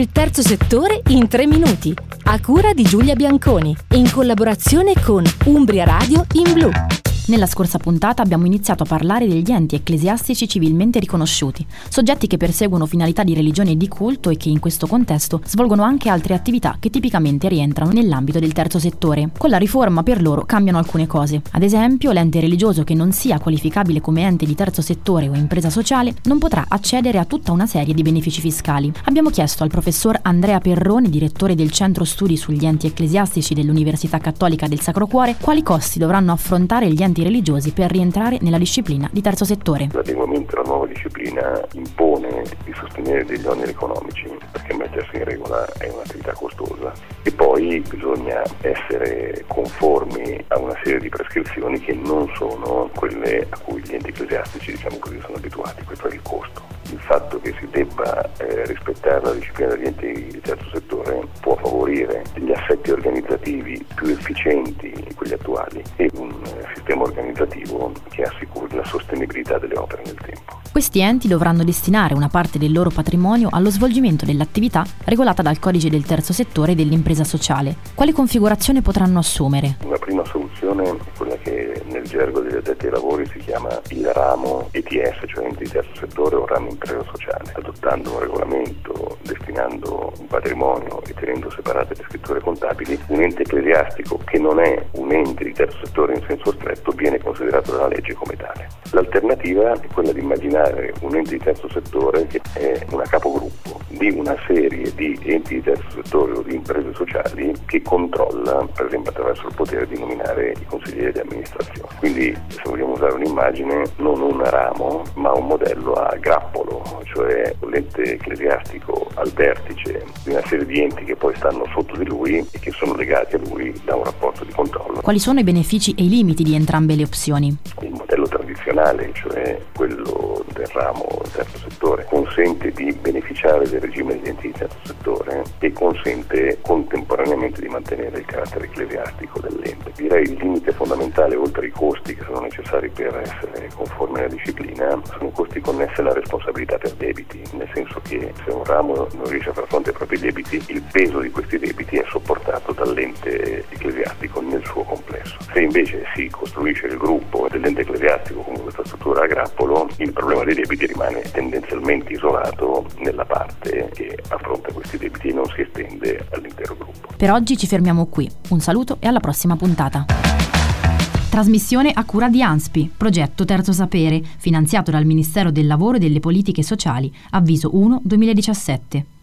Il terzo settore in 3 minuti, a cura di Giulia Bianconi, in collaborazione con Umbria Radio in Blu. Nella scorsa puntata abbiamo iniziato a parlare degli enti ecclesiastici civilmente riconosciuti, soggetti che perseguono finalità di religione e di culto e che in questo contesto svolgono anche altre attività che tipicamente rientrano nell'ambito del terzo settore. Con la riforma per loro cambiano alcune cose. Ad esempio, l'ente religioso che non sia qualificabile come ente di terzo settore o impresa sociale non potrà accedere a tutta una serie di benefici fiscali. Abbiamo chiesto al professor Andrea Perrone, direttore del Centro Studi sugli Enti Ecclesiastici dell'Università Cattolica del Sacro Cuore, quali costi dovranno affrontare gli enti religiosi per rientrare nella disciplina di terzo settore. L'adeguamento alla nuova disciplina impone di sostenere degli oneri economici, perché mettersi in regola è un'attività costosa, e poi bisogna essere conformi a una serie di prescrizioni che non sono quelle a cui gli enti ecclesiastici, diciamo così, sono abituati. Questo è il costo. Il fatto che si debba rispettare la disciplina degli enti di terzo settore può favorire degli assetti organizzativi più efficienti di quelli attuali e un sistema organizzativo che assicuri la sostenibilità delle opere nel tempo. Questi enti dovranno destinare una parte del loro patrimonio allo svolgimento dell'attività regolata dal codice del terzo settore e dell'impresa sociale. Quale configurazione potranno assumere? Una prima soluzione è quella che nel gergo degli addetti ai lavori si chiama il ramo ETS, cioè ente di terzo settore o ramo impresa sociale, adottando un regolamento, destinando un patrimonio e tenendo separate le scritture contabili. Un ente ecclesiastico che non è un ente di terzo settore in senso stretto viene considerato dalla legge come tale. L'alternativa è quella di immaginare un ente di terzo settore che è una capogruppo di una serie di enti di terzo settore o di imprese sociali che controlla, per esempio attraverso il potere di nominare i consiglieri di amministrazione. Quindi, se vogliamo usare un'immagine, non un ramo ma un modello a grappolo, cioè l'ente ecclesiastico al vertice di una serie di enti che poi stanno sotto di lui e che sono legati a lui da un rapporto di controllo. Quali sono i benefici e i limiti di entrambe le opzioni? Il modello tradizionale, cioè quello del ramo terzo settore, consente di beneficiare del regime degli enti di terzo settore e consente contemporaneamente di mantenere il carattere ecclesiastico dell'ente. Direi il limite fondamentale, oltre ai costi che sono necessari per essere conformi alla disciplina, sono i costi connessi alla responsabilità per debiti, nel senso che se un ramo non riesce a far fronte ai propri debiti, il peso di questi debiti è sopportato dall'ente ecclesiastico nel suo complesso. Se invece si costruisce il gruppo dell'ente ecclesiastico con questa struttura a grappolo, il problema dei debiti rimane tendenzialmente isolato nella parte che affronta questi debiti e non si estende all'intero gruppo. Per oggi ci fermiamo qui. Un saluto e alla prossima puntata. Trasmissione a cura di ANSPI, progetto Terzo Sapere, finanziato dal Ministero del Lavoro e delle Politiche Sociali, avviso 1/2017.